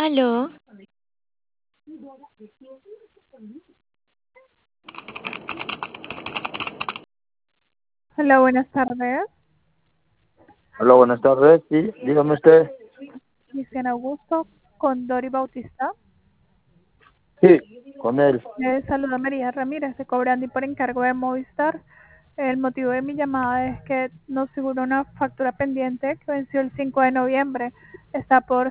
Aló, Hola, buenas tardes. Hola, buenas tardes. Sí, dígame usted. Cristian Augusto con Dori Bautista. Sí, con él. Le saluda María Ramírez de Cobrandi por encargo de Movistar. El motivo de mi llamada es que nos figura una factura pendiente que venció el 5 de noviembre. Está por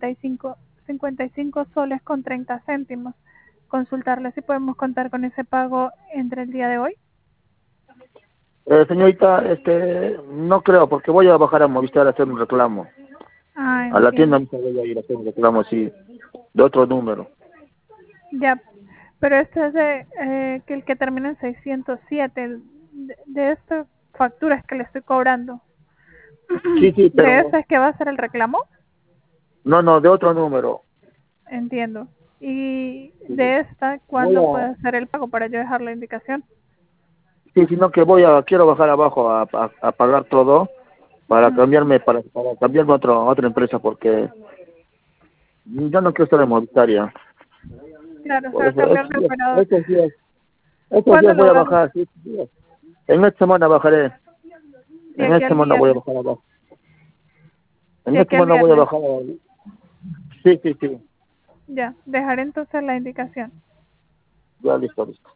55 soles con 30 céntimos. Consultarle si podemos contar con ese pago entre el día de hoy. Señorita, no creo, porque voy a bajar a Movistar a hacer un reclamo. Ah, A la tienda entiendo. me voy a ir a hacer un reclamo, sí, de otro número. Ya, pero este es que el que termina en 607, de estas facturas que le estoy cobrando. Sí, sí, ¿De pero ese es que va a ser el reclamo? no, de otro número. Entiendo. ¿Y Sí, de esta voy cuándo puede a, hacer el pago para yo dejar la indicación? sí, sino que quiero bajar abajo a pagar todo para Ujú. cambiarme, para cambiarme a otra empresa, porque yo no quiero estar en Movistar ya. Claro, Por solo eso, cambiar de operador. estos ¿Cuándo días lo voy a va a bajar, sí, estos días. En esta semana bajaré. de En aquí esta al semana voy a viernes? bajar abajo. En De esta aquí al semana voy a viernes. bajar. Sí, sí, sí. Ya, dejaré entonces la indicación. Ya listo, listo.